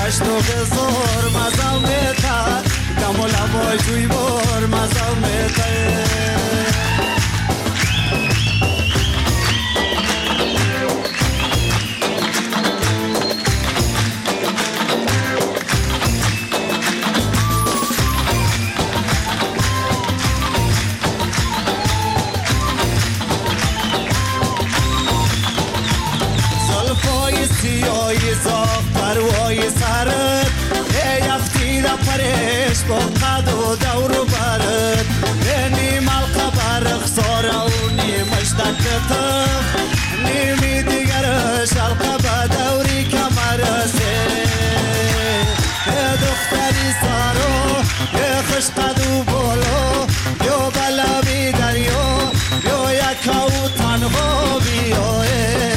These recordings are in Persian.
گشت و گذار مزم تا دم و لبای جوی بار مزم سیایی زاق پروای سرت ای افتید پرش با قد و دور برد نیم القبر خسار و نیمش دکتم نیمی دیگرش القبر دوری کمرسه دختری سارو خوش قد و بولو یو بلبی دریا یو یکاو تنها بیاه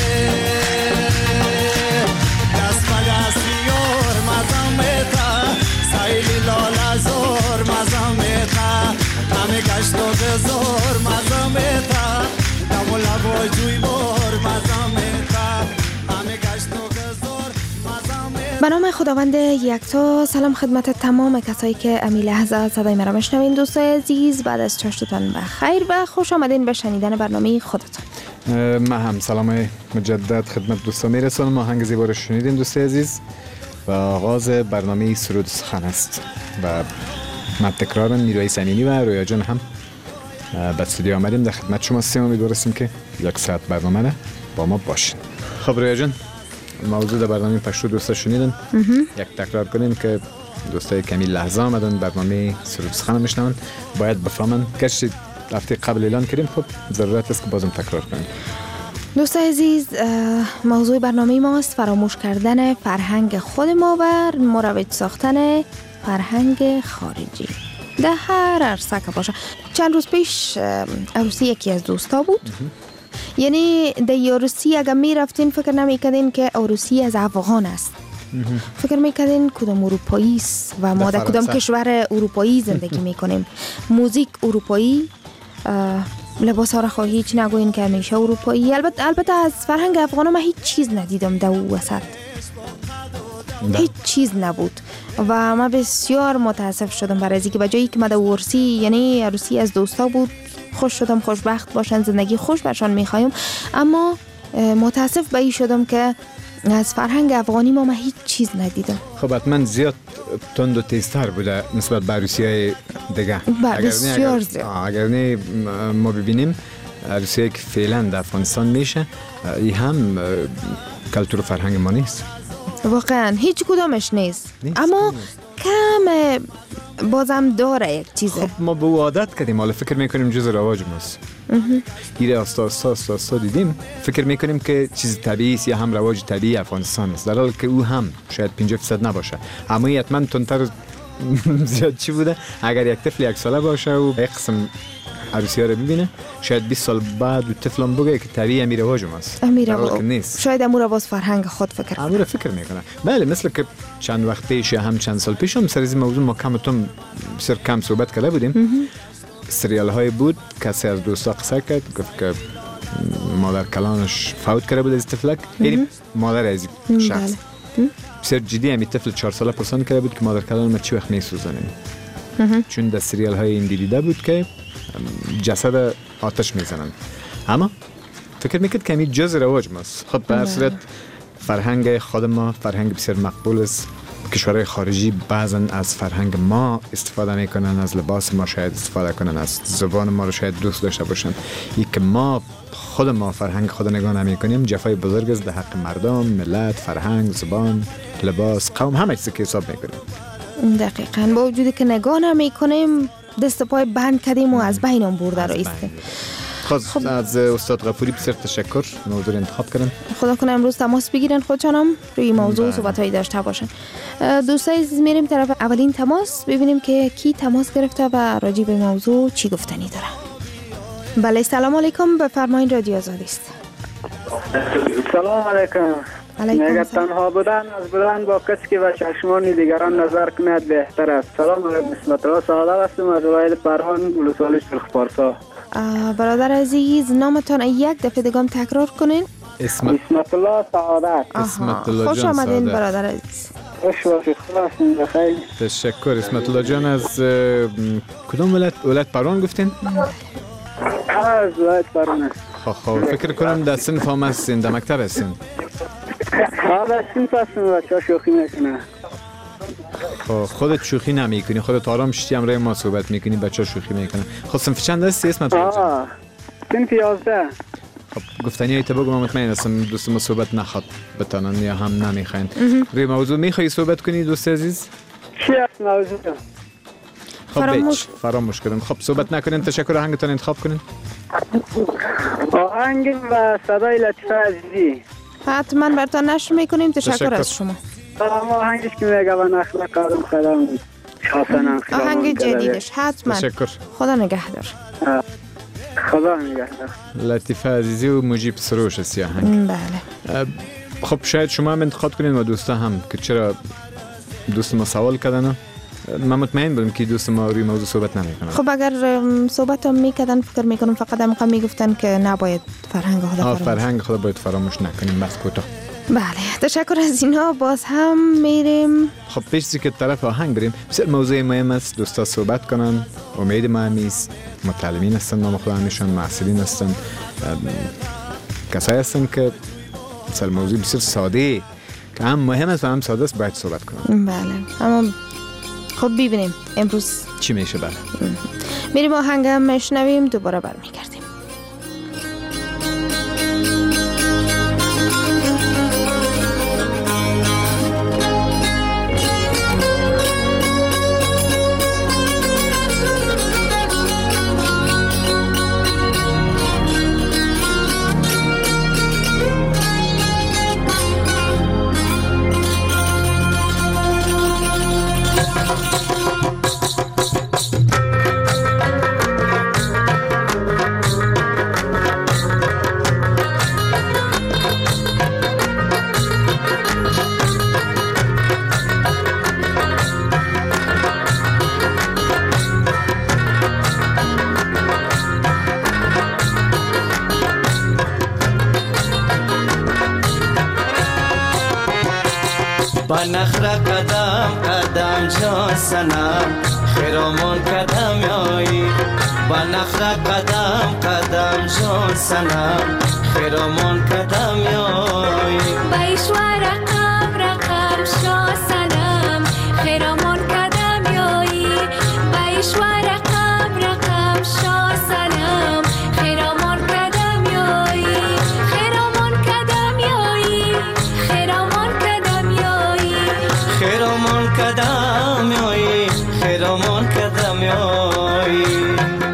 لالا زور مزامتا همه گشت و بزور مزامتا دم و لبای جوی بار مزامتا همه گشت و بزور مزامتا. به نام خداوند یکتا. سلام خدمت تمام کسایی که امی لحظه صدای مرا میشنوین. دوستای عزیز بعد از چاشتتان بخیر و خوش آمدین به شنیدن برنامه خودتان. ما هم سلام مجدد خدمت دوستان میرسونم. آهنگ زیبا رو شنیدیم دوستای عزیز و آغاز برنامه سرود سخن است و من تکرارم نیروی سمینی و رویا جان هم به استودیو آمدیم در خدمت شما هستیم. امیدوارم که یک ساعت برنامه را با ما باشین. خب رویا جان، موضوع در برنامه پشتو دوستا شنیدن. یک تکرار کنیم که دوستای کمی لحظه آمدن برنامه سرود سخن میشنون باید بفهمن که هفته قبل اعلان کردیم. خب ضرورت است که بازم تکرار کنیم. دوستان عزیز، موضوع برنامه ماست فراموش کردن فرهنگ خود ما و مروج ساختن فرهنگ خارجی در هر عرصه که باشه. چند روز پیش عروسی یکی از دوستا بود. یعنی در عروسی اگر می رفتین فکر نمی کردین که عروسی از افغان است. فکر می کردین کدام اروپایی است و ما در کدام کشور اروپایی زندگی می کنیم. موزیک اروپایی، لباس ها را هیچ نگوین که همیشه اروپایی. البته از فرهنگ افغان من هیچ چیز ندیدم در او وسط. هیچ چیز نبود و من بسیار متاسف شدم برای اینکه به جایی که من در عروسی، یعنی عروسی از دوستا بود، خوش شدم، خوشبخت باشن، زندگی خوش برشان میخوایم، اما متاسف به این شدم که از فرهنگ افغانی من هیچ چیز ندیدم. خب حتما زیاد تند و تیزتر بوده نسبت به عروسی‌های دیگه. بسیار زیاد. اگر نه ما ببینیم عروسی‌ای که فعلا در افغانستان میشه این هم کلتور و فرهنگ ما نیست. واقعا هیچ کدامش نیست. اما کم بازم داره یک چیزه. خب ما به او عادت کردیم، حالا فکر میکنیم جز رواج ماست. ایره آستا دیدیم فکر میکنیم که چیز طبیعی است یا هم رواج طبیعی افغانستان است، در حالی که او هم شاید 50% نباشه. اما حتما تندتر زیاد چی بوده اگر یک طفل یک ساله باشه و یک قسم عروسی ها رو ببینه، شاید 20 سال بعد و طفلم بگه که طبیعی امی رواج ماست. نیست. شاید امور باز فرهنگ خود فکر میکنه. بله، مثل که چند وقت پیش یا هم چند سال پیش هم سر این موضوع ما بسیار کم صحبت کرده بودیم. سریال های بود کسی از دوستا قصه کرد، گفت که مادر کلانش فوت کرده بود از طفلک، یعنی مادر از شخص. بسیار جدی همی طفل 4 ساله پرسان کرده بود که مادر کلان ما چی وقت میسوزانیم، چون در سریال های این دیده بود که جسد آتش میزنن. اما فکر میکرد که همی جز رواج ماست. خب به هر صورت فرهنگ خود ما فرهنگ بسیار مقبول است. کشورهای خارجی بعضا از فرهنگ ما استفاده میکنن، از لباس ما شاید استفاده کنن، از زبان ما رو شاید دوست داشته باشن. این که ما خود ما فرهنگ خود نگاه نمیکنیم جفای بزرگ است در حق مردم، ملت، فرهنگ، زبان، لباس، قوم، همه چیزی که حساب میکنیم. دقیقاً با وجودی که نگاه نمیکنیم دست پای بند کردیم و از بینم برده رو ایستیم. خب از استاد غفوری بسیار تشکر، موضوع انتخاب کردن. خدا کنه امروز تماس بگیرن خودشانم روی موضوع صحبتایی داشته باشن. دوستای عزیز میریم طرف اولین تماس، ببینیم که کی تماس گرفته و راجع به موضوع چی گفتنی داره. بله سلام علیکم، بفرمایید رادیو آزادی است. سلام علیکم. اگر تنها بودن از بودن با کسی که به چشمان دیگران نظر کند بهتر است. سلام علیکم، اسمت الله سعادت هستم از ولایت پروان ولسوالی شلخ پارسا. برادر عزیز نامتان یک دفعه دیگه تکرار کنین. اسمت الله سعادت. خوش آمدین برادر عزیز. خوش باشید، خدا بخیر. تشکر. اسمت الله جان از کدوم ولایت پروان گفتین؟ از ولایت پروان است. خب فکر کنم در صنف هم هستین، در مکتب هستین. در صنف هستیم، بچه ها شوخی میکنن. خودت شوخی نمیکنی، خودت آرام شدی همراه ما صحبت میکنی، بچه ها شوخی میکنن. خب صنف چند هستی اسمت الله جان؟ صنف 11. خب گفتنی هایت بگو، من مطمئن هستم دوست ما صحبت نخواد بتانن یا هم نمیخواین. روی موضوع میخوایی صحبت کنی دوست عزیز؟ چی است موضوع؟ خب فراموش کردم. خب صحبت نکنین، تشکر. آهنگتان انتخاب کنین. آهنگ و صدای لطیفه عزیزی حتما براتون نشر میکنیم. تشکر از شما. آهنگش که میگه و نخل قدم قدم شاسنم آهنگ جدیدش حتما. تشکر. خدا نگهدار. خدا نگهدار. لطیفه عزیزی و مجیب سروش است آهنگ. بله. خب شاید شما هم انتخاب کنین و دوستا هم که چرا دوست ما سوال کردن. من مطمئن بودم که دوست ما روی موضوع صحبت نمیکنن. خب اگر صحبت هم میکردن فکر میکنم فقط هم میگفتن که نباید فرهنگ خدا باید فراموش نکنیم. بس کوتاه. بله تشکر از اینا. باز هم میریم. خب پیش که طرف آهنگ بریم. بسیار موضوع مهم است، دوستا صحبت کنن. امید ما همیست، متعلمین هستن، ما خدا همیشون محصلین هستن، کسایی هستن که مثل موضوع بسیار ساده که هم مهم است و هم ساده است باید صحبت کنن. بله اما خب ببینیم امروز چی میشه. بله میریم آهنگ هم میشنویم، دوباره برمیگردیم. نخرا قدم قدم جان سنم خیرامون قدم یایی با نخرا قدم قدم جان سنم خیرامون قدم یایی بایشوا رقم رقم شا سنم خیرامون قدم یایی بایشوا رقم رقم شا سنم خیرامون قدم یایی خیرامون قدم یایی خیرامون قدم یایی خیرامون قدم یایی خیرامون قدم یایی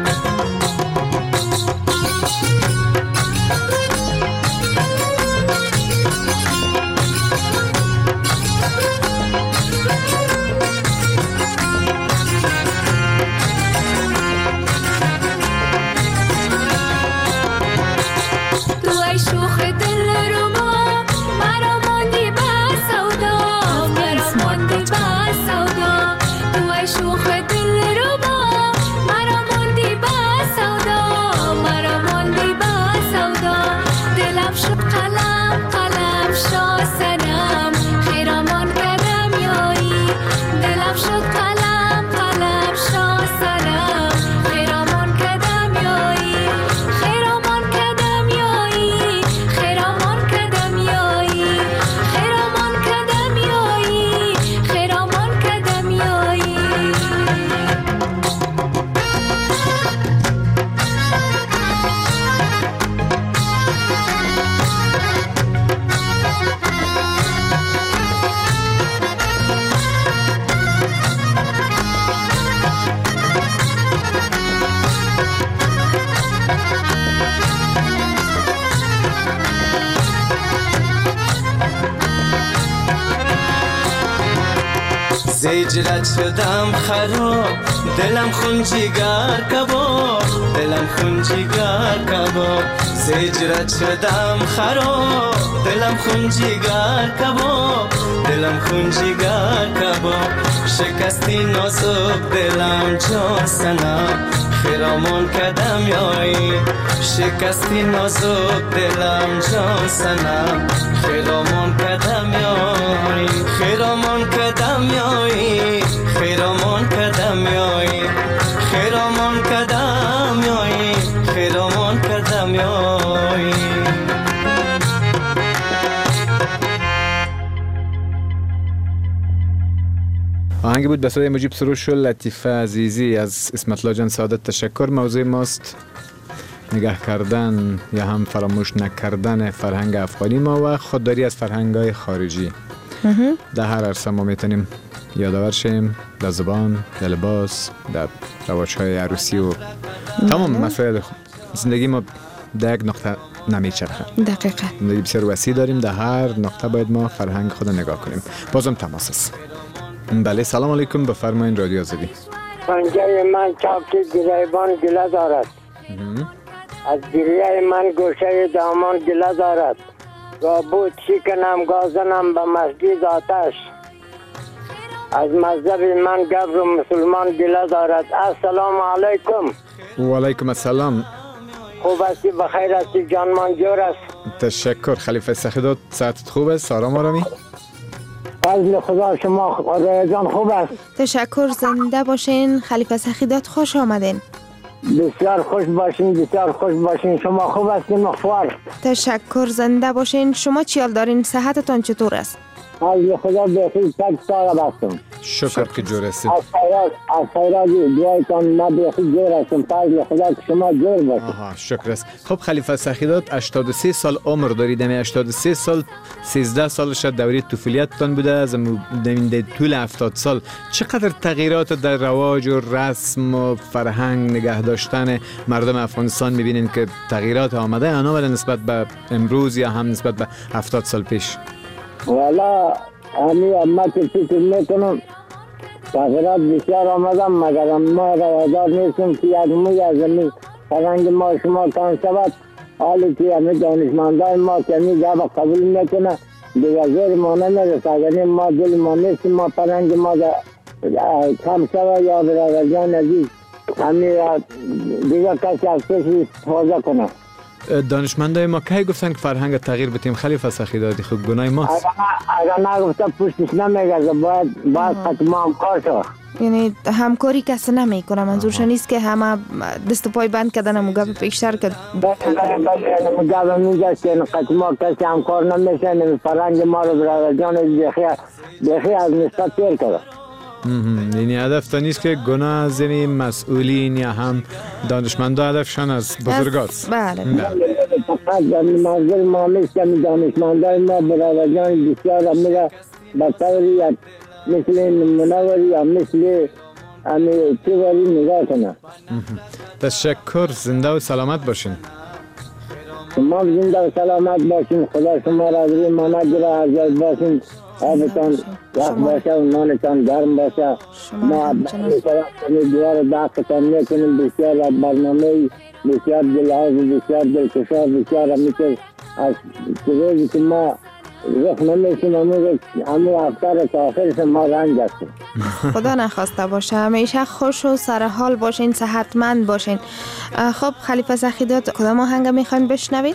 زیجرت شدم خراب دلم خون جگر کباب دلم خون جگر کباب زیجرت شدم خراب دلم خون جگر کباب دلم خون جگر کباب شکستی نازک دلم جان سنم خیرامون کدم یایی شکستی نازک دلم جان سنم خیرامون کدم یایی خیرامون کدم یایی خیرامون کدم یایی خیرامون کدم یایی خیرامون کدم یایی آهنگ بود به صدای مجیب سروش و لطیفه عزیزی از اسمت الله جان سعادت. تشکر. موضوع ماست نگاه کردن یا هم فراموش نکردن فرهنگ افغانی ما و خودداری از فرهنگ‌های خارجی. در هر عرصه ما میتونیم یادآور شیم، در زبان، در لباس، در رواج‌های عروسی و تمام مسائل زندگی ما در یک نقطه نمیچرخه. دقیقاً. زندگی بسیار وسیع داریم، در هر نقطه باید ما فرهنگ خود نگاه کنیم. بازم تماس است. بله سلام علیکم، بفرمایید رادیو آزادی. پنجه من چاکی گریبان گله دارد از گریه من گوشه دامان گله دارد رابود شکنم گازنم به مسجد آتش از مذهب من گبر و مسلمان گله دارد. السلام علیکم. و علیکم السلام. خوب هستی؟ بخیر هستی؟ جان منجور است. تشکر. خلیفه سخیدات ساعتت خوب است؟ آرام آرامی؟ فضل خدا شما جان خوب است؟ تشکر. زنده باشین. خلیفه سخیدات خوش آمدین. بسیار خوش باشین، بسیار خوش باشین. شما خوب هستین مخفار؟ تشکر. زنده باشین. شما چیال دارین؟ صحتتان چطور است؟ فضل خدا بخیر تک سال هستم. شکر که جور هستید. از خیرات دوایتان ما بخیر جور هستم. فضل خدا که شما جور باشید. آها شکر است. خب خلیفه سخیدات 83 سال عمر دارید. 83 سال 13 سالش دوره طفولیتتان بوده. از در طول 70 سال چقدر تغییرات در رواج و رسم و فرهنگ نگه داشتن مردم افغانستان میبینین که تغییرات آمده آنها ولی نسبت به امروز یا هم نسبت به 70 سال پیش؟ والا اما فکر میکنم تغییرات بسیار آمدم مگر ما روادار نیستیم که یک موی از زمین فرهنگ ما شما کن شود. حالی که همه دانشمندای ما که همین جواب قبول میکنه دیگه زیر ما نمیرسه. اگر ما دل ما نیستیم ما فرهنگ ما کم شود یا برادرجان عزیز همین دیگه کسی از کسی استفاده کنه. دانشمندای ما کی گفتن که فرهنگ تغییر بتیم خلیفه سخیداتی؟ خب گناه ماست. اگر نگفته پشتش نمیگرده باید حتما همکار شد. یعنی همکاری کسی نمی کنه. منظورش نیست که همه دست و پای بند کردن و گپ پیشتر کرد. گپ میگه که حتما کسی همکار نمیشه. فرهنگ ما رو برادرجان بخی از نسبت تیر کرده. یعنی هدف تا نیست که گناه از مسئولین یا هم دانشمندا هدفشان از بزرگاست. بله. فقط منظور ما نیست که دانشمندای ما برادرجان بسیار میره به طوری مثل منوری یا مثل چیوری نگاه کنه. تشکر. زنده و سلامت باشین. شما زنده و سلامت باشین. خدا شما را روی ما نگیره. از جای باشین. آبتان وقت باشه و نانتان گرم باشه. ما دوار داختان میکنیم. بسیار برنامه بسیار دلهاز بسیار دلکشا بسیار همیشه از روزی که ما رخ نمیشیم همون افتر تا آخرش ما رنج هستیم. خدا نخواسته باشه. همیشه خوش و سرحال باشین، صحتمند باشین. خب خلیفه سخیدات کدام آهنگ میخواین بشنوید؟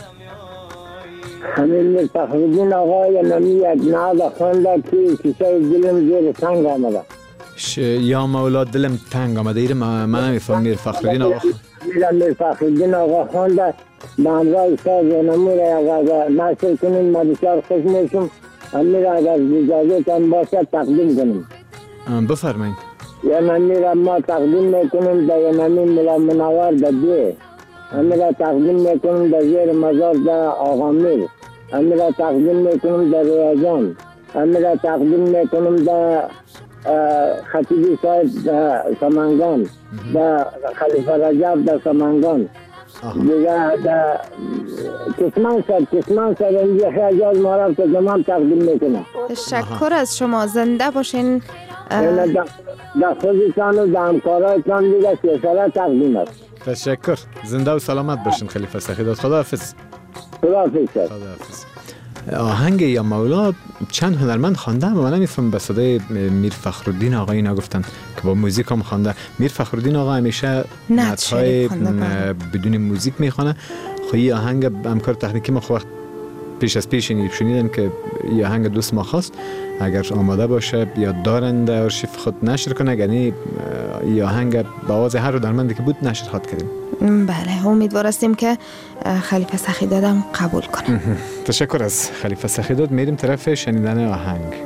همین فخرالدین آقای نمی یک نعد خونده که کیسه دلم زیر سنگ آمده. یا مولا دلم تنگ آمده. ایره من نمیفهم. میر فخرالدین آقا میر فخرالدین آقا خونده به همراه استاد نمور اگر نشر کنیم ما بسیار خوش میشم. امیر اگر اجازه تان باشه تقدیم کنیم. بفرمایید. یا امیر ما تقدیم میکنیم در یمنی ملا منور در دیه. امیر تقدیم میکنیم در زیر مزار در آقا میر. امیر تقدیم میکنیم در ریاضان. امیر تقدیم میکنیم در خطیبی صاحب در سمنگان. در خلیفه رجب در سمنگان. دیگه در کسمان سر اینجا خیجاز مارب که زمان تقدیم میکنم. تشکر از شما. زنده باشین. در خودتان و در همکارایتان دیگه سیسره تقدیم است. تشکر. زنده و سلامت باشین خلیفه سخیدات. خداحافظ. خداحافظ. آهنگ یا مولا چند هنرمند خوانده، اما من نمیفهم به صدای میر فخرالدین آقا اینا گفتن که با موزیک هم خوانده. میر فخرالدین آقا همیشه نعت‌های بدون موزیک میخوانه. خب این آهنگ همکار تکنیکی ما وقت پیش از پیش شنیدم که این آهنگ دوست ما خواست، اگر آماده باشه یا دارن در آرشیف خود نشر کنه، یعنی این آهنگ با آواز هر هنرمندی که بود نشر خواهد کردیم. بله، امیدوار هستیم که خلیفه سخیداد هم قبول کنه. تشکر از خلیفه سخیداد. میریم طرف شنیدن آهنگ.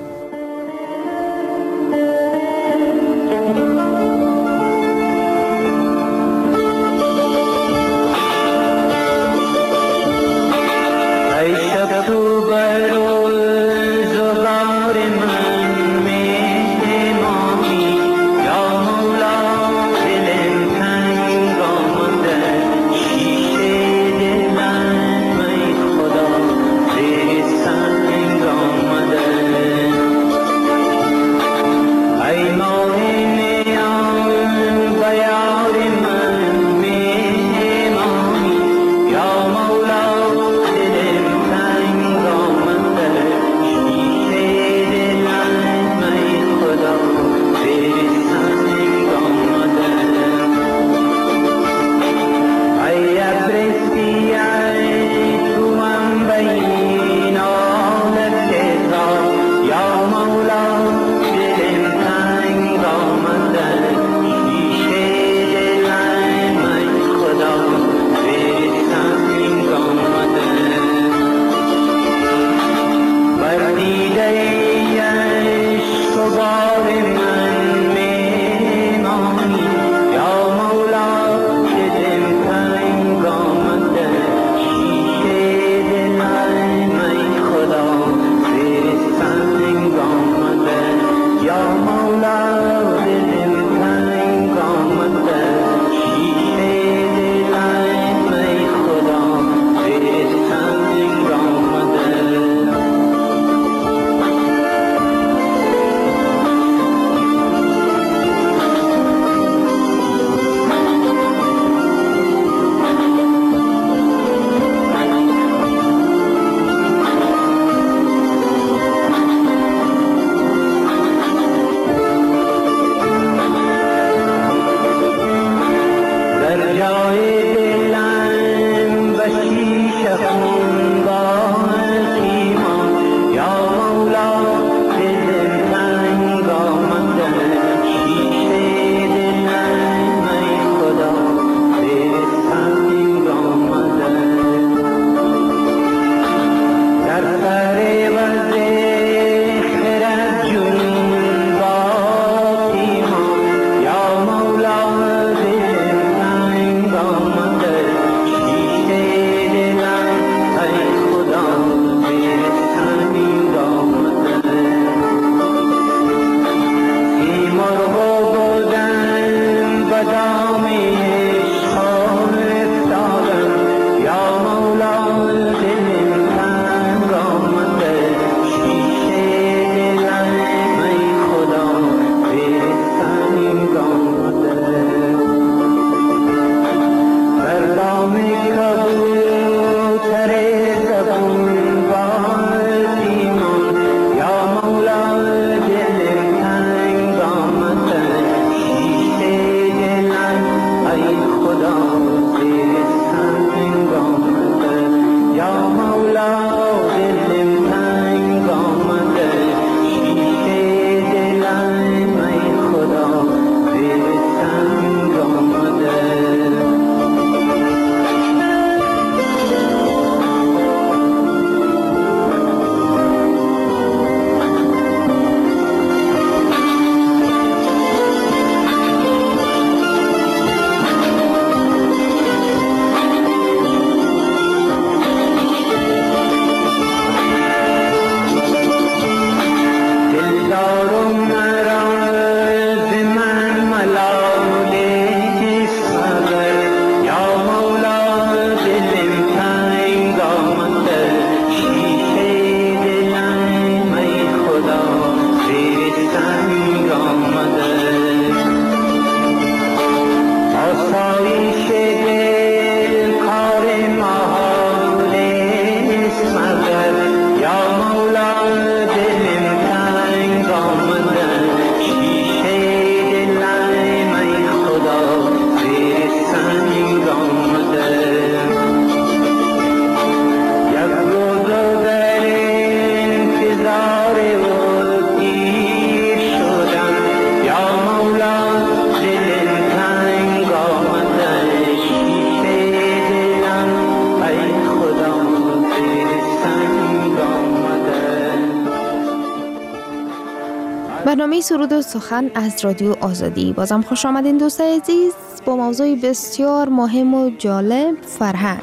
برنامه سرود و سخن از رادیو آزادی. بازم خوش آمدین دوستای عزیز با موضوع بسیار مهم و جالب، فرهنگ.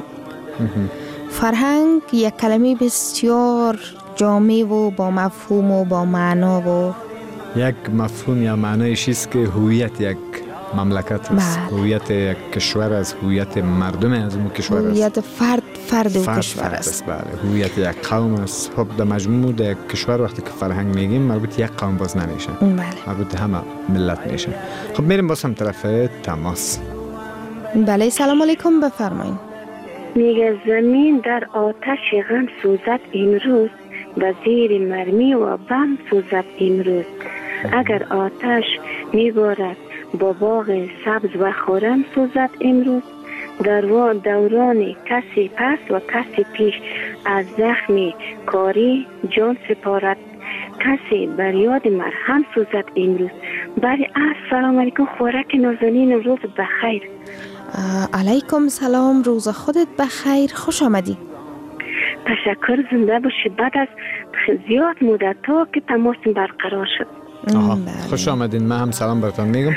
فرهنگ یک کلمه بسیار جامع و با مفهوم و با معنا و یک مفهوم یا معنایش است که هویت یک مملکت است، هویت یک کشور است، هویت مردم از اون کشور است، هویت فرد و کشور است. بله، هویت یک قوم است. خب در مجموع در یک کشور وقتی که فرهنگ میگیم مربوط یک قوم باز نمیشه، مربوط همه ملت میشه. خب میریم باز هم طرف تماس. بله، سلام علیکم، بفرمایید. میگه زمین در آتش غم سوزد امروز، و زیر مرمی و بم سوزد امروز. اگر آتش میبارد با باغ سبز و خورم سوزد امروز. در دوران کسی پس و کسی پیش، از زخم کاری جان سپارد. کسی بر یاد مرهم سوزد امروز. بله، السلام علیکم، خوراک نازنین، روز بخیر. علیکم سلام، روز خودت بخیر، خوش آمدی. تشکر، زنده باشی. بعد از زیاد مدت ها که تماس برقرار شد. خوش آمدین. من هم سلام براتون میگم.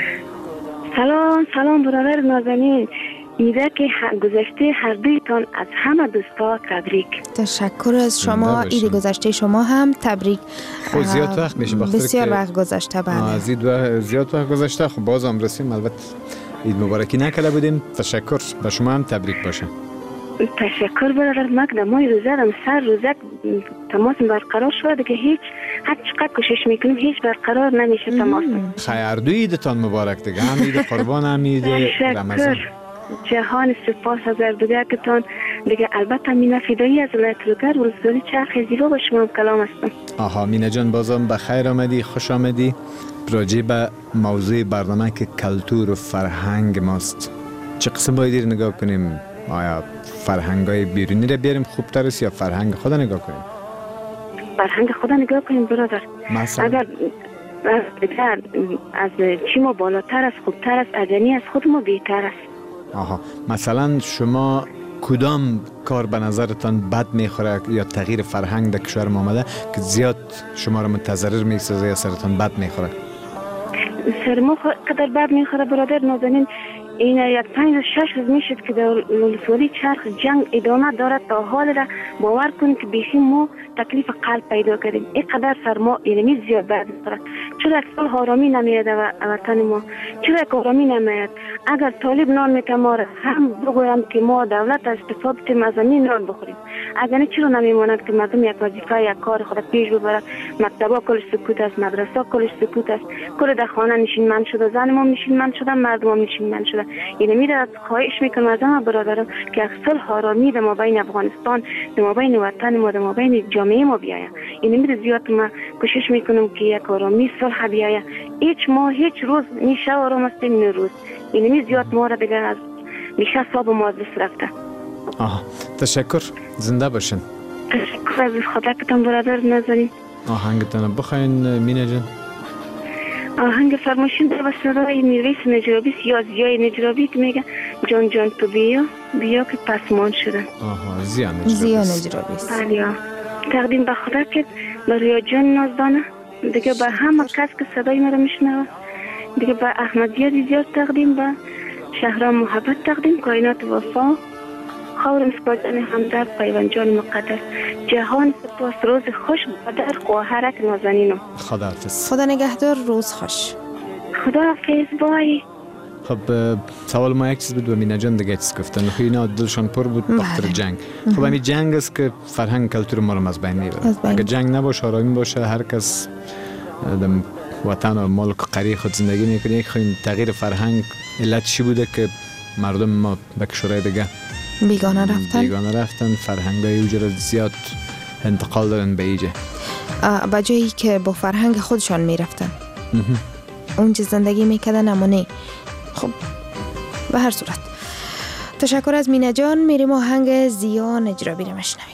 سلام برادر نازنین. ایده که گذشته هر دویتان از همه دوستا تبریک. تشکر از شما. عید گذشته شما هم تبریک. خب زیاد وقت میشه، بسیار وقت گذشته. بله، زیاد وقت گذشته. خب باز هم رسیم، البته عید مبارکی نکرده بودیم. تشکر، به شما هم تبریک باشه. تشکر برادر. مقدم مای روزه دم سر روزه تماس برقرار شده که هیچ هر چقدر کوشش میکنیم هیچ برقرار نمیشه تماس. خیر، دو عیدتان مبارک دیگه، هم عید قربان هم عید رمضان. جهان سپاس از اردوگرتان دیگه. البته مینا فدایی از ولایت لوگر ولسوالی چرخ زیبا با شما کلام هستم. مینا جان، بازم بخیر آمدی، خوش آمدی. راجع به موضوع برنامه که کلتور و فرهنگ ماست، چه قسم باید نگاه کنیم؟ آیا فرهنگای بیرونی رو بیاریم خوبتر است یا فرهنگ خود نگاه کنیم؟ فرهنگ خود نگاه کنیم برادر. اگر از چی ما بالاتر است، خوبتر است، ادنی از خود ما بهتر است. مثلا شما کدام کار به نظرتان بد میخوره یا تغییر فرهنگ در کشور ما آمده که زیاد شما را متضرر میسازه یا سرتان بد میخوره؟ سر ما قدر بد میخوره برادر نازنین. این یک 5-6 روز میشد که در ولسوالی چرخ جنگ ادامه دارد. تا حال را باور کنید که بیخی ما تکلیف قلب پیدا کردیم. اینقدر سر ما اینمی زیاد بد میخوره. چرا یک سال آرامی نمیاد وطن ما؟ چرا یک آرامی نمیاد؟ اگر طالب نان میتماره هم بگویم که ما دولت استفاده بتیم از زمین نان بخوریم. اگر نه چرا نمیماند که مردم یک وظیفه یک کار خود پیش ببرد؟ مکتبا کلش سکوت است، مدرسه کلش سکوت است، کل در خانه نشینمند شده، زن ما نشینمند شدن، مردم هم نشینمند شده. یعنی میره خواهش میکنم از همه برادران که یک صلح آرامی در مابین افغانستان، در مابین وطن ما، در مابین جامعه ما بیاید. یعنی میره زیاد ما کوشش میکنم که یک آرامی صلح بیاید. هیچ روز میشه آرام است این روز. یعنی زیاد ما را دیگه از میشه صاحب ما از دست رفته. تشکر، زنده باشین. تشکر از خدا کتان برادر نازنین. آهنگتان بخواین مینا جان. آهنگ فرمایشین در صدای میرویس نجرابی یا زیای نجرابی که میگه جان جان تو بیا که پسمان شدن. زیا نجرابی. بله، تقدیم به خدا که برای جان نازدانه دیگه، به همه کس که صدای ما رو میشنوه دیگه، به احمدیه زیاد تقدیم، به شهرام محبت تقدیم، کائنات وفا، خورم سپاسان همدرد، پیوند جان مقدس، جهان سپاس، روز خوش بدر خواهرک نازنینم. خداحافظ. خدا نگهدار، روز خوش. خداحافظ، بای. خب سوال ما یک چیز بود و مینا جان دیگه چیز گفتن. اینا دلشان پر بود بخاطر جنگ. خب همین جنگ است که فرهنگ کلتور ما رو از بین میبره. اگه جنگ نباشه، آرامی باشه، هر کس وطن و ملک و قریه خود زندگی میکنه. خیلی تغییر فرهنگ علت چی بوده که مردم ما به کشورهای دیگه بیگانه رفتن، فرهنگای اوجه رو زیاد انتقال دادن به ایجه، به جایی که با فرهنگ خودشان میرفتن اونجا زندگی میکردن. نمونه خب به هر صورت تشکر از مینا جان. میریم آهنگ زیا نجرابی رو مشنویم.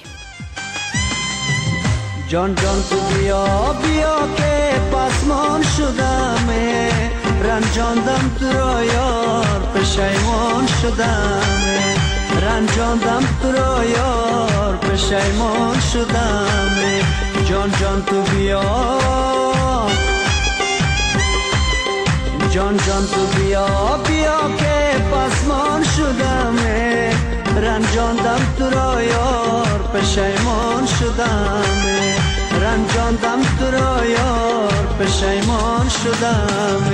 جان جان تو بیا که پسمان شدم، رنجاندم تو را یار، پشیمان شدم، رنجاندم تو را یار، پشیمان شدم. جان جان تو بیا جان جان تو بیا بیا که پسمان شدم رنجاندم تو را یار پشیمان شدم رنجاندم تو را یار پشیمان شدم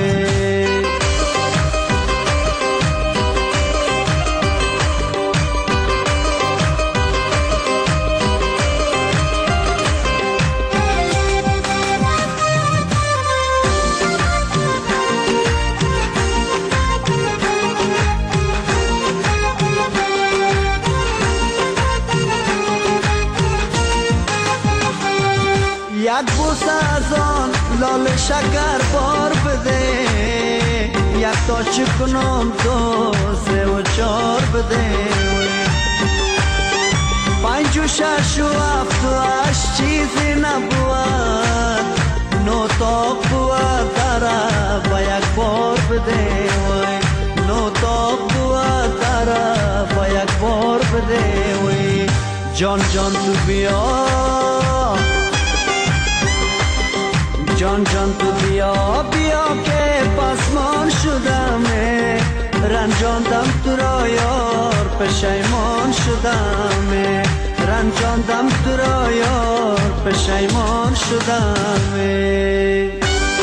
یک بوس از آن لال شکر بار بده یک تا چکنم دو سه و چار بده پنج و شش و هفت و هشت چیزی نبود نو تا بود داره با یک بار بده نو تا بود داره با یک بار بده جان جان تو بیا جان جان تو بیا بیا که پسمان شدم رنجاندم تو را یار پشیمان شدم رنجاندم تو را یار پشیمان شدم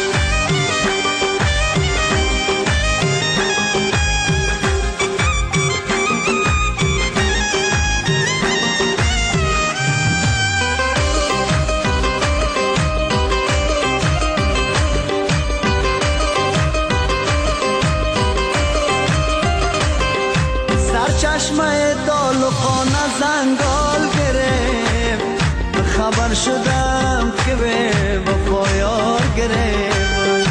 چشمه دال و خانه زنگال گرفت خبر شدم که به وفا یار گرفت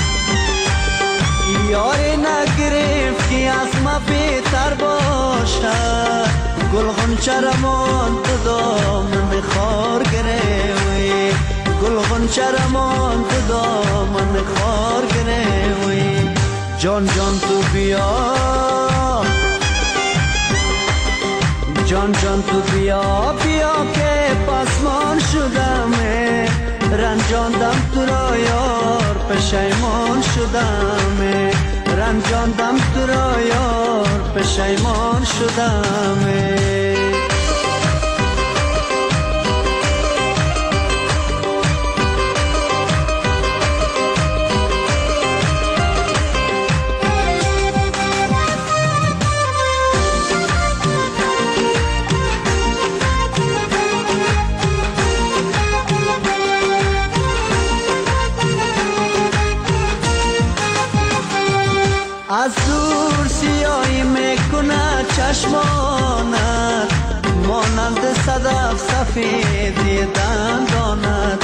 یاری نگرفت که از ما بهتر باشد گل غنچه رمان تو دامن خار گرفت گل غنچه رمان تو دامن خار گرفت جان جان تو بیا جان جان تو بیا بیا که پسمان شدم رنجاندم تو را یار پشیمان شدم رنجاندم تو را یار پشیمان شدم از دور سیاهی میکنه چشمانت مانند صدف سفیدی دندانت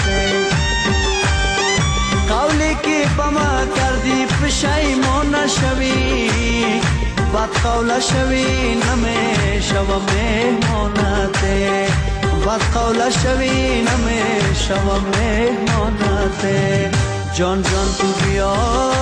قولی که با ما کردی پشیمان نشوی بد قول شوی نمیشوم مهمانت بد قول شوی نمیشوم مهمانت جان جان تو بیا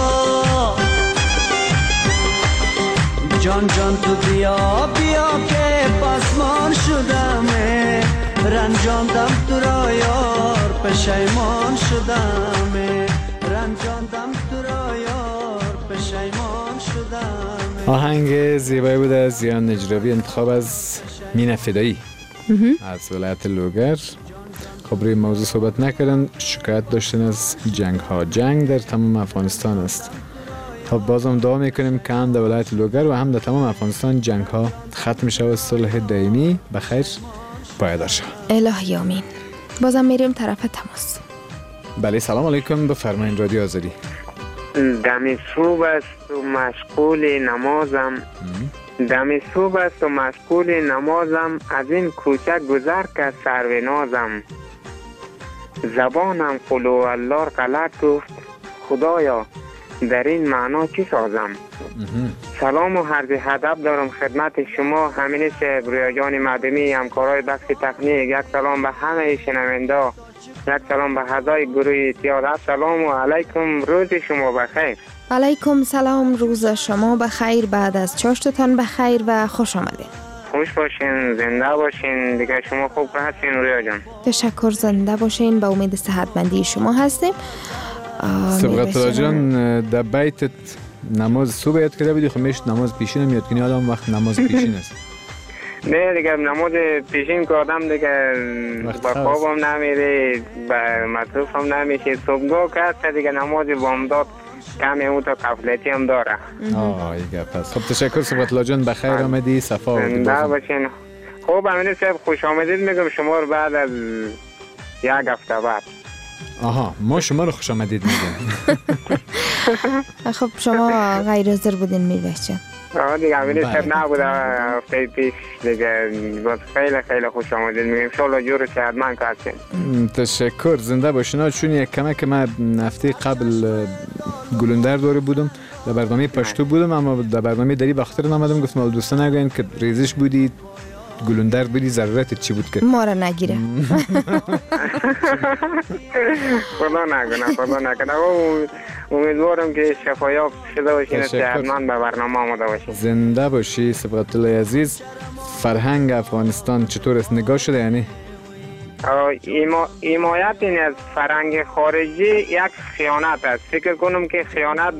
جان جان تو بیا بیا که پسمان شدم رنجاندم تو را یار پشیمان شدم رنجاندم تو را یار پشیمان شدم آهنگ زیبایی بود از زیان نجرابی انتخاب از مینه فدایی از ولایت لوگر. خب روی موضوع صحبت نکردن، شکایت داشتن از جنگ ها. جنگ در تمام افغانستان است. خب بازم دعا میکنیم که هم در ولایت لوگر و هم در تمام افغانستان جنگ ها ختم شود، صلح دائمی بخیر پایدار شود. الهی آمین. بازم میریم طرف تماس. بله سلام علیکم، بفرمایید رادیو آزادی. دم صبح است و مشغول نمازم دم صبح است و مشغول نمازم از این کوچه گذر که سرو نازم زبانم قلو الله غلط گفت خدایا در این معنا چی سازم. سلام و عرض ادب دارم خدمت شما همین رویا جان مدنی، همکارای بخش تکنیک. یک سلام به همه شنونده، یک سلام به اعضای گروه اتحاد. السلام علیکم، روز شما بخیر. علیکم سلام، روز شما بخیر، بعد از چاشتتان بخیر و خوش آمدین. خوش باشین، زنده باشین دیگه. شما خوب هستین رویا جان؟ تشکر، زنده باشین، به امید صحتمندی شما هستیم. سبقت را جان، در بیتت نماز صبح یاد کرده بودی، خب میشه نماز پیشین هم یاد کنی آدم وقت نماز پیشین است. نه دیگه نماز پیشین که آدم دیگه با خوابم نمیره، با مصروف هم نمیشه. صبحگاه که هست دیگه نماز بامداد کمی اون تا قفلتی هم داره. ایگه پس خب تشکر صبحت الله جان، بخیر آمدی، صفا آمدی. نه باشین. خب امین صاحب خوش آمدید میگم شما رو بعد از یک هفته بعد. ما شما رو خوش آمدید میگم. خب شما غیر حاضر بودین میر بچه. دیگه امین صاحب نبوده هفته پیش دیگه، باز خیلی خیلی خوش آمدید میگم. انشالله جور صحتمند که هستین. تشکر، زنده باشین. چون یک کمک من هفته قبل گلندر دوره بودم، در برنامه پشتو بودم، اما در برنامه دری بخاطر نامدم، گفتم دوستان نگوین که ریزش بودی گلندر بودی، ضرورت چی بود که ما را نگیره. خدا نکنه. امیدوارم که شفایاب شده باشین، صحتمند به برنامه آماده باشین. زنده باشی صبغت الله عزیز. فرهنگ افغانستان چطور است نگاه شده؟ یعنی حمایت این از فرهنگ خارجی یک خیانت است. فکر کنم که خیانت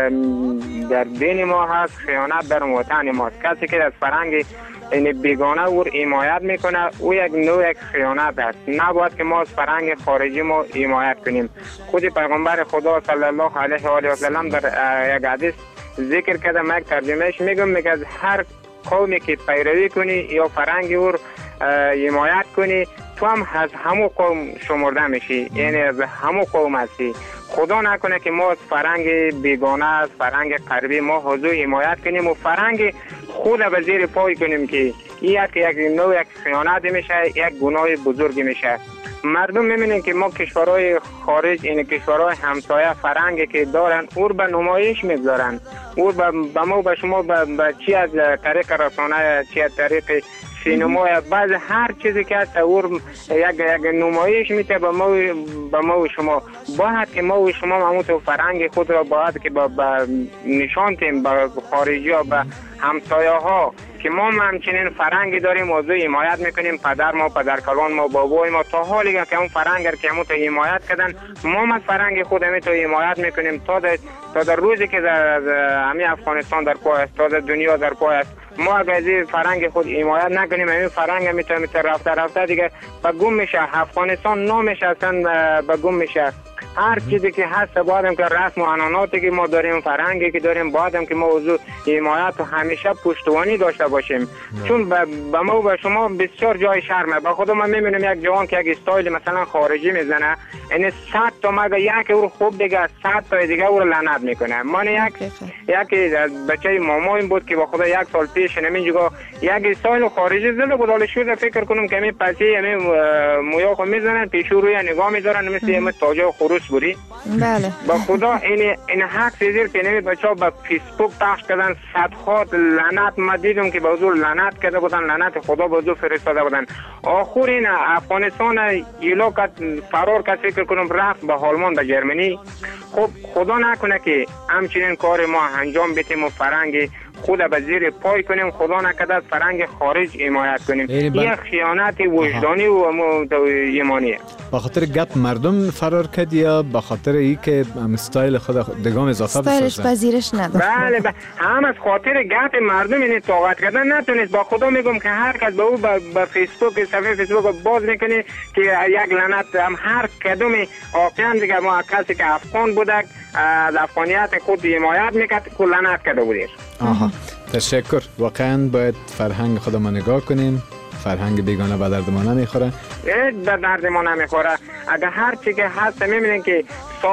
در دین ما هست، خیانت در وطن ماست. کسی که از فرهنگ این بیگانه او حمایت میکنه، او یک نوع خیانت است. نباید که ما از فرهنگ خارجی ما حمایت کنیم. خود پیغمبر خدا صلی الله علیه و آله و سلم در یک حدیث ذکر کرده، من ترجمهش میگم، میگه از هر قومی که پیروی کنی یا فرهنگ او حمایت کنی، تو هم از همون قوم شمرده میشی، یعنی از همون قوم هستی. خدا نکنه که ما از فرهنگ بیگانه، از فرهنگ غربی ما حضور حمایت کنیم و فرهنگ خود به زیر پای کنیم که یک نوع خیانت میشه، یک گناه بزرگ میشه. مردم میبینن که ما کشورهای خارج، این کشورهای همسایه فرهنگی که دارن او به نمایش میگذارن. او به ما به شما به چی از طریق رسانه، چی از طریق سینما، بعض هر چیزی که هست او یک نمایش میده به ما و شما. باید که ما و شما همون تو فرهنگ خود را باید که با نشان تیم به خارجی ها، به همسایه ها که ما همچنین فرهنگی داریم، موضوع حمایت میکنیم. پدر ما، پدرکلان ما، بابای ما تا حالی که اون فرهنگ که همون تو حمایت کردن، ما از فرهنگ خود همون تو حمایت میکنیم تا در روزی که همین افغانستان در پای است، تا در دنیا در پای است. ما اگر از فرهنگ خود حمایت نکنیم، همین فرهنگ میتونه رفته دیگه به گم میشه. افغانستان نامش اصلا به گم میشه. هر چیزی که هست باید که رسم و عنعناتی که ما داریم، فرهنگی که داریم، باید که ما موضوع حمایت و همیشه پشتوانی داشته باشیم. چون به ما و به شما بسیار جای شرمه. به خود من میبینم یک جوان که یک استایل مثلا خارجی میزنه، این 100 تا مگه یک او خوب دیگه 100 تا دیگه او لعنت میکنه. من یک بچه مامایم بود که با خدا یک سال پیش نمیجگا یک استایل خارجی زده بود، حالا شده فکر کنم که می پسی می مویاخو میزنن، پیشو روی نگاه میذارن مثل تاج و خروس بودی. بله. با خدا این حق زیر که نمی بچه‌ها با فیسبوک پخش کردن، صدها لعنت ما دیدم که بازو لعنت کرده بودن، لعنت خدا بازو فرستاده بودن. آخر این افغانستان یلوکت فرار کرد، فکر کنم رفت به آلمان، به جرمنی. خب خدا نکنه که همچنین کار ما انجام بدیم و فرهنگ خود به زیر پای کنیم، خدا نکرده از فرهنگ خارج حمایت کنیم. این خیانت وجدانی و ایمانیه. با خاطر گپ مردم فرار کرد یا به خاطر ای که استایل خود دگام اضافه بسازه؟ استایلش پذیرش نداشت. بله هم از خاطر گپ مردم این طاقت کردن نتونست. با خدا میگم که هر کس به او به فیسبوک، صفحه فیسبوک باز میکنه که یک لعنت هم هر کدوم واقعا دیگه ما کسی که افغان بودک از افغانیت خود حمایت میکرد که لعنت کرده بودیش. تشکر. واقعا باید فرهنگ خودمان نگاه کنیم. فرهنگ بیگانه به درد ما نمیخوره. به درد ما نمیخوره. اگر هر چی که هست میبینین که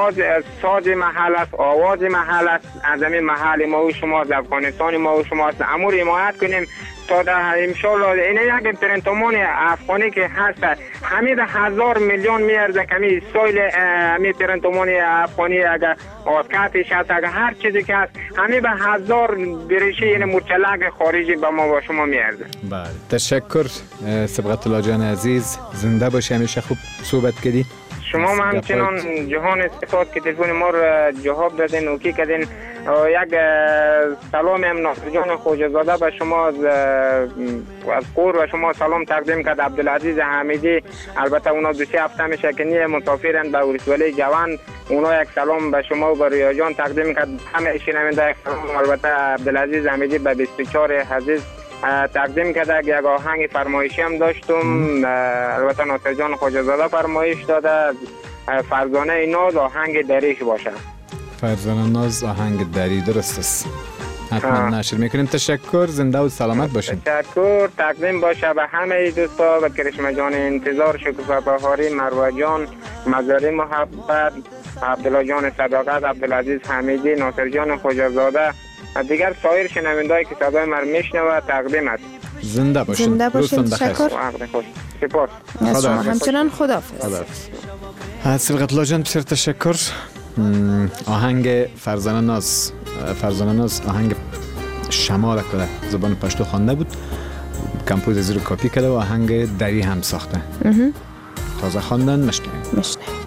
ساز محل است، آواز محل است، از همین محل ما و شما، از افغانستان ما و شما است. امور حمایت کنیم تا در انشالله این یک ترنتومان افغانی که هست همین 1000 میلیون میارزه کمی سایل همین ترنتومان افغانی اگر آسکاتش هست، اگر هر چیزی که هست همین به 1000 بریشی این مرچلک خارجی به ما و شما میارزه. بله تشکر صبغت الله جان عزیز، زنده باشی، همیشه خوب صحبت کردی. شما هم همچنان جهان استفاده که تلفن ما رو جواب دادین اوکی کردین. یک سلام هم ناصر جان خوجزاده به شما از قور و شما سلام تقدیم کرد. عبدالعزیز حمیدی البته اونا 2-3 هفته میشه که نیه مسافرن به ولسوالی جوان، اونا یک سلام به شما و به رویا جان تقدیم کرد. همه شنونده یک سلام البته عبدالعزیز حمیدی به 24 عزیز تقدیم کرده. یک آهنگ فرمایشی هم داشتم، البته ناصر جان خوجزاده فرمایش داده، فرزانه ناز آهنگ دریش باشه. فرزانه ناز آهنگ دری درست است، حتما نشر میکنیم. تشکر، زنده و سلامت باشین. تشکر، تقدیم باشه به همه دوستا، به کرشمه جان انتظار، شکوفه بهاری، مروه جان، مزاری محبت، عبدالله جان صداقت، عبدالعزیز حمیدی، ناصر جان خوجزاده، دیگر سایر شنوندهایی که صدای من میشنوه تقدیم است. زنده باشین. زنده باشین. تشکر. سپاس. شما همچنان خداحافظ. سبقت الله جان بسیار تشکر. آهنگ فرزانه ناز آهنگ شمال کرده، زبان پشتو خوانده بود، کمپوز زیر کاپی کرده و آهنگ دری هم ساخته. تازه خواندن مشنویم.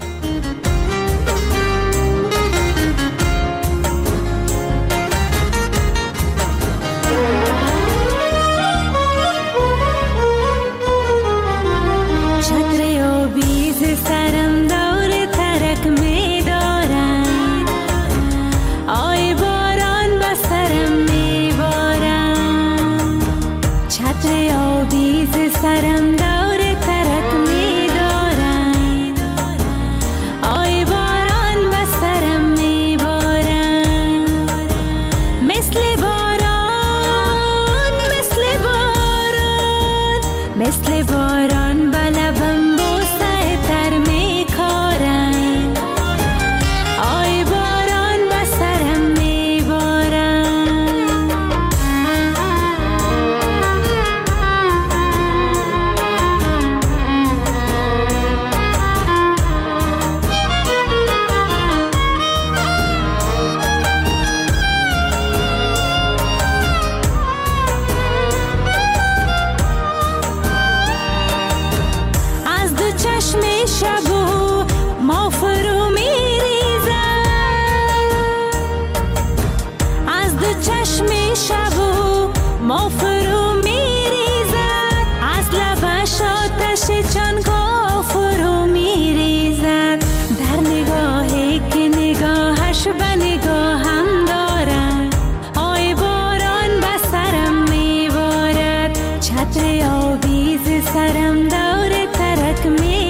سرم دور ترک می دارم، آی باران به سرم می بارم، مثل باران مثل باران مثل باران به لبم بوسه تر می کارم، آی باران به سرم می بارم. شبو ما فرو می ریزم، از دو چشم شبو ما فرو می ریزد، از لبش آتش چنگا فرو می ریزد، در نگاهی که نگاهش به نگاهم دارد، آی باران به سرم می بارد، چتر آویز سرم دور ترک می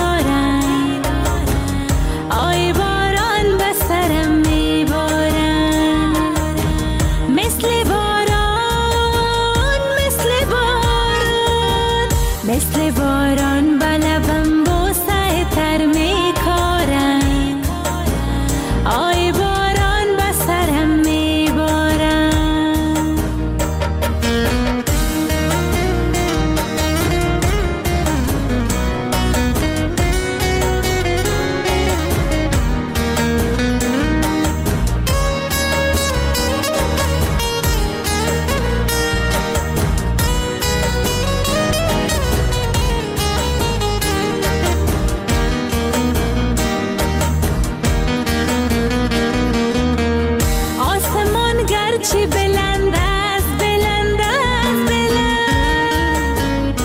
مثل باران به لبم بوسه تر می کارم، آی باران به سرم می بارم. چی بلند است بلند است بلند،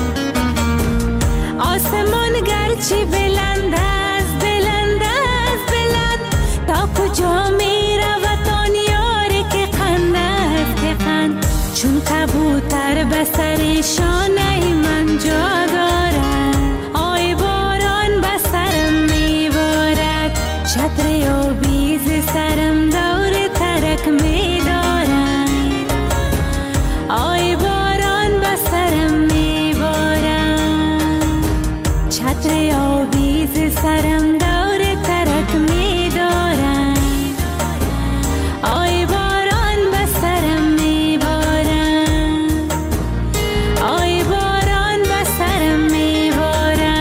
آسمان گرچی بلند است بلند است بلند، تا کجا می رود آن یاری که قند است که قند، چون کبوتر به سر شانه من جا دارد، آی باران به سرم می بارد، چتر آویز سرم دور ترک می دارد، آی باران به سرم می بارد، چتر آویز سرم دور ترک می دارد، آی باران به سرم می بارد، آی باران به سرم می بارد.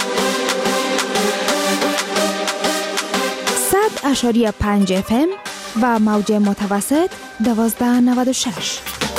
اشاری 5 FM و موج متوسط 1296.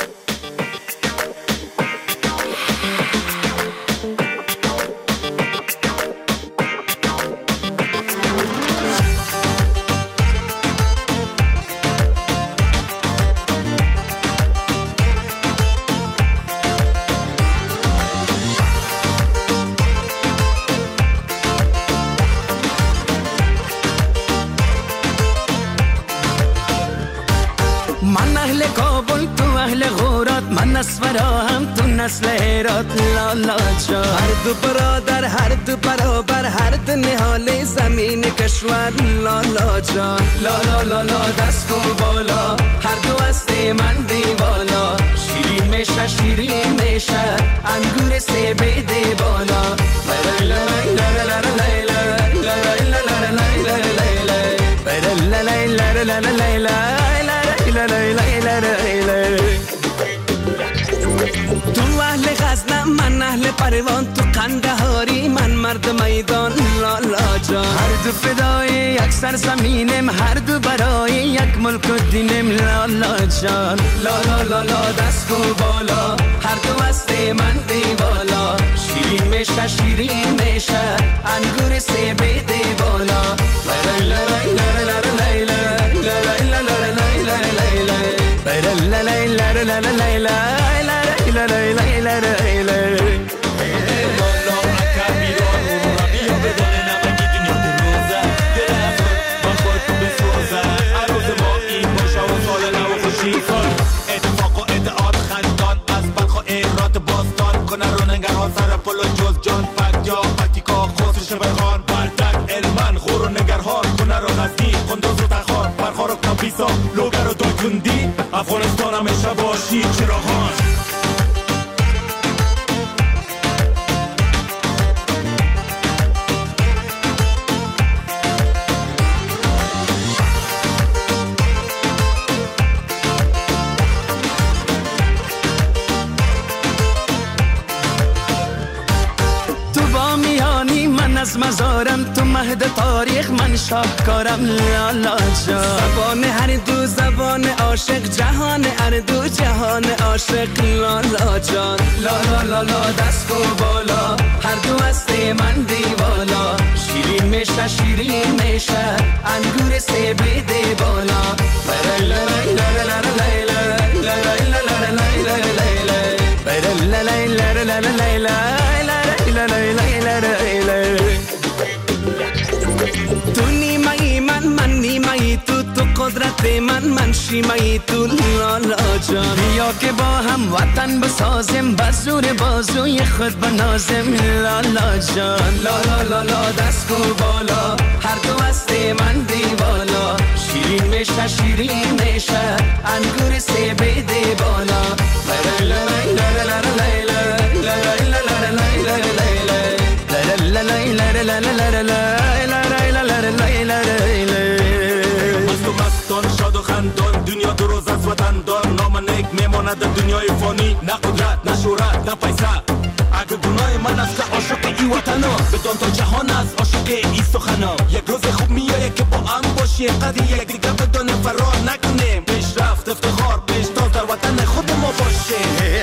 نسفراهم تو نسل هرات لالا جان، هر دو برادر هر دو برابر هر دو نهال زمین کشور لالا جان. لالا لالا دست و بالا هر دو است من دیوالا، شیرین میشه شیرین میشه انگور سه بیده بالا. تو اهل غزنم من اهل پروان، تو قندهاری من مرد میدان لالا جان. هر دو فدای یک سرزمینم، هر دو برای یک ملک و دینم لالا جان. لالا لالا دست و بالا هر دو است من دیوالا، شیرین میشه شیرین میشه انگور سه بیده بالا. سر پلو جز جان فک یا پتیکا خسر شبخان بردک علمن خور و نگرهار کنه رو غزنی خندوز و تخار پرخار و کمپیسا لوگر و دایکندی افغانستان همیشه باشی چراغان. از مزارم تو مهد تاریخ من شاهکارم لالا جان. زبان هر دو زبان عاشق، جهان هر دو جهان عاشق لالا جان. لالا لالا دست و بالا هر دو است من دیوالا، شیرین میشه شیرین میشه انگور سه بیده بالا. تو نیمه‌ای من نیمه‌ای تو قدرت من شیمه‌ای تو لالا جان. بیا که با هم وطن بسازیم، بزور بازوی خود بنازیم لالا جان. لالا لالا دست و بالا هر دو است من دیوالا، شیرین میشه شیرین میشه انگور سه بیده بالا. مستان شاد و خندان دنیا دو روز از وطن دار، نام نیک میماند دنیای فانی، نه قدرت نه شهرت نه پیسه. اگه گناه من است که عاشق ای وطنا، بدان تا جهان است عاشق ای سخنا. یک روز خوب میایه که با هم باشیم، قدر یک دیگه بدانیم فرار نکنیم، پیشرفت افتخار پیشتاز در وطن خود ما باشیم.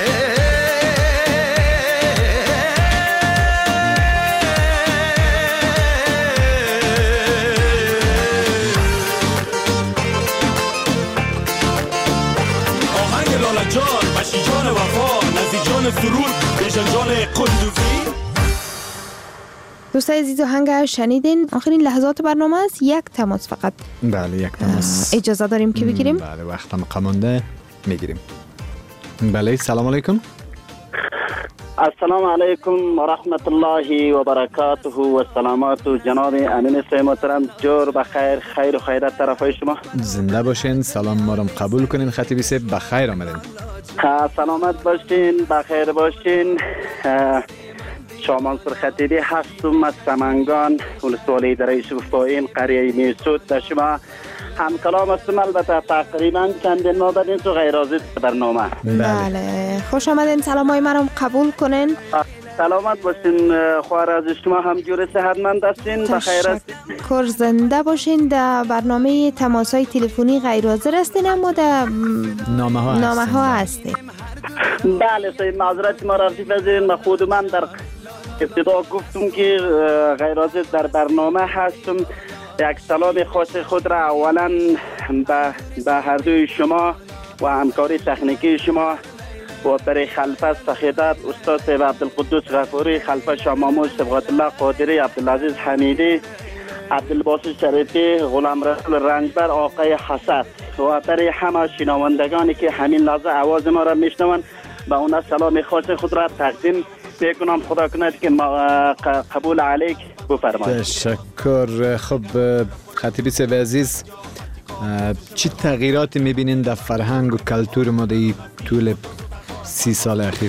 جان بشی جان وفا نزی جان سرور بیشن جان قندوزی. دوستای عزیز آهنگ شنیدین، آخرین لحظات برنامه است. یک تماس فقط. بله یک تماس اجازه داریم که بگیریم؟ بله وقت هم قمانده میگیریم. بله سلام علیکم. السلام علیکم و رحمت الله و برکاته و سلامات و جناب امین صاحب محترم، جور بخیر، خیر و خیرت طرفای شما. زنده باشین، سلام ما رو قبول کنین خطیبی صاحب، بخیر آمدین. سلامت باشین، بخیر باشین. شامانصر خطیبی هستم از سمنگان، ولسوالی دره شفاین، قریه میسود. در شما هم کلام هستم، البته تقریبا چندین ما بدین تو غیر از برنامه. بله خوش آمدین، سلام های من رو قبول کنین. سلامت باشین. خواهر از شما هم جور صحتمند هستین. بخیر هستین. تشکر. زنده باشین. در برنامه تماس‌های تلفنی غیر حاضر هستین اما در نامه ها هستین. بله سید، معذرت ما را بپذیرین. من خود من در ابتدا گفتم که غیر حاضر در برنامه هستم. یک سلام خاص خود را اولا به هر دوی شما و همکاری تکنیکی شما و برای خلفه سخیدت استاد سیب عبدالقدوس غفوری، خلفه شاماموش سبغت الله قادری، عبدالعزیز حمیدی، عبدالباسط شریفی، غلام رسول رنجبر، آقای حسد و برای همه شنوندگانی که همین لحظه آواز ما را میشنوند به اونا سلام خاص خود را تقدیم میکنم. خدا کند که قبول علیک بفرمایید. تشکر. خب خطیبی سیب عزیز، چی تغییراتی میبینین در فرهنگ و کلتور ما در طول 30 سال اخیر؟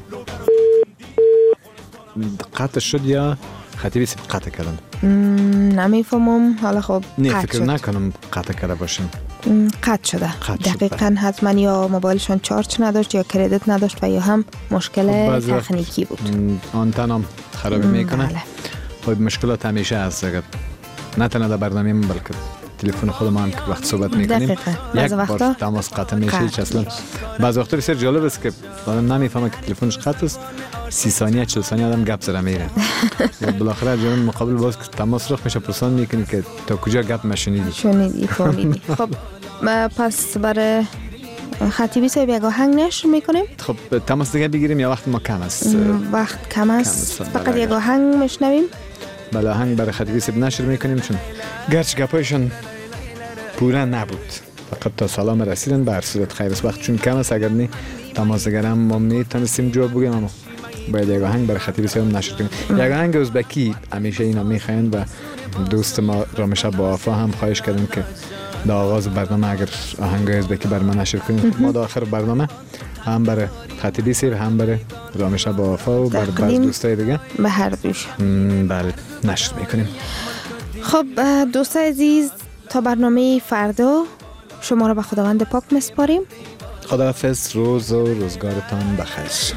قطع شد یا خطیبی سیب قطع کردن؟ نمیفهمم. حالا خب نه فکر نکنم قطع کرده باشن. قطع شده. دقیقاً حتما یا موبایلشون چارج نداشت یا کردیت نداشت و یا هم مشکل تکنیکی بود. آنتن هم خرابی میکنه. خب مشکلات همیشه هست، اگر نه تنها در برنامه من بلکه تلفن خود ما هم که وقت صحبت میکنیم یک بار تماس قطع میشه. هیچ اصلا بعض وقتا بسیار جالب است که آدم نمیفهمه که تلفنش قطع است، 30 ثانیه 40 ثانیه آدم گپ زده میره و بالاخره جنون مقابل باز که تماس رخ میشه پرسان میکنی که تا کجا گپ شنیدی. خب پس برای خطیبی صاحب یک آهنگ نشر میکنیم. خب تماس دیگه بگیریم یا وقت ما کم است؟ وقت کم است. فقط یک آهنگ میشنویم. بله آهنگ برای خطیبی صاحب نشر میکنیم چون گرچه گپایشون پورا نبود، فقط تا سلام رسیدن. به هر صورت خیر است، وقت چون کم است. اگر نه تماسگرم ما میتونستیم جواب بگیم اما باید یک آهنگ برای خطیبی صاحب نشر کنیم. یک آهنگ ازبکی همیشه اینا میخواین و دوست ما رامشب با وفا هم خواهش کردیم که در آغاز برنامه اگر آهنگ ازبکی بر ما نشر کنیم. ما در آخر برنامه هم برای خطیبی صاحب هم برای رامشب با وفا و برای بعض دوستای دیگه به هر دوش بله نشر میکنیم. خب دوستای عزیز، تا برنامه فردا شما را به خداوند پاک میسپاریم. خداحافظ. روز و روزگارتان بخیر.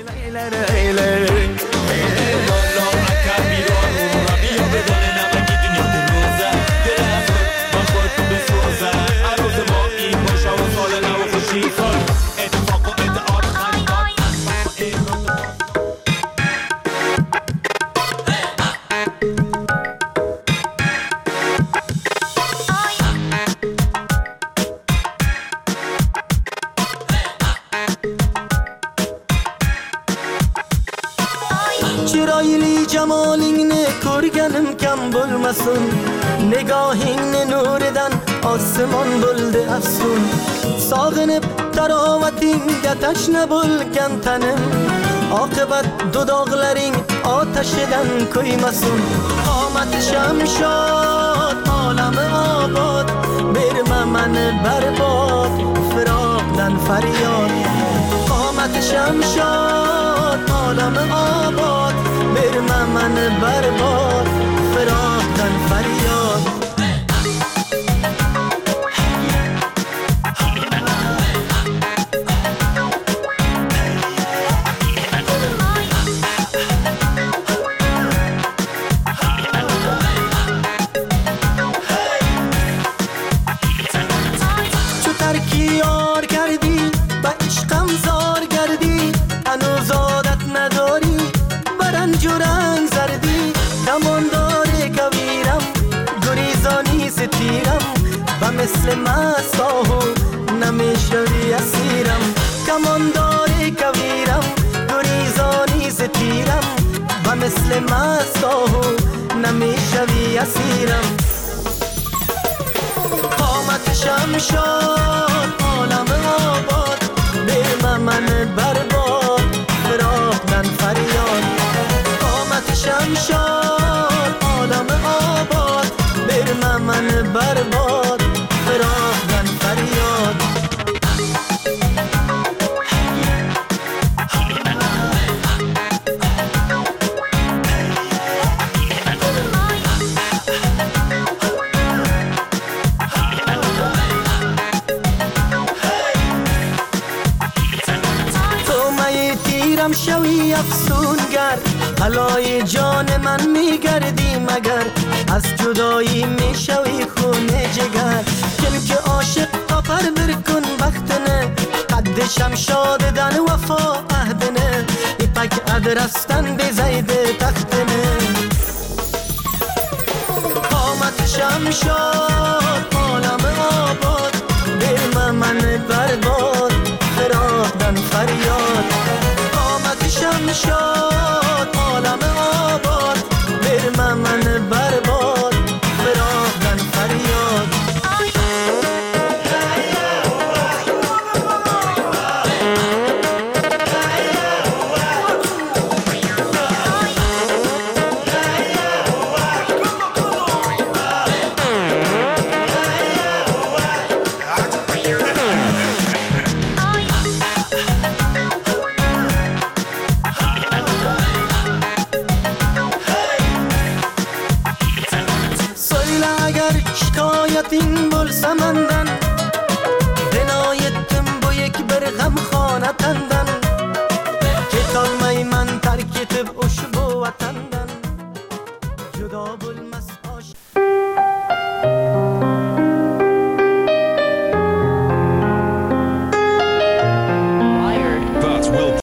چرایلی جمالین کرگنم کم بولمسون، نگاهین نوردن آسمان بلده افسون، ساغنب تراوتین گتش نبولگن تنم، عاقبت دوداغلرین آتشدن کویمسون. قامت شمشاد عالم آباد، برم من برباد فراقدن فریاد. قامت شمشاد عالم آباد، برم من برباد فراقدن فریاد. مثل مساهو نمیشوی اسیرم، کمانداری کویرم گریزانی ستیرم و مثل مساهو نمیشوی اسیرم. قامت شمشاد عالم آباد، برم من برباد فراقدن فریاد. قامت شمشاد عالم آباد، برم من برباد فراقدن فریاد. بگیرم شوی افسونگر حلای جان من میگردی مگر از جدایی میشوی خون جگر کل که عاشق قفر برکن بختنه قد شمشاد دن وفا عهدنه ایپک ادرستن بی زید تختنه قامت شمشاد عالم آباد برم من برباد فراق دن فریاد قامت شمشاد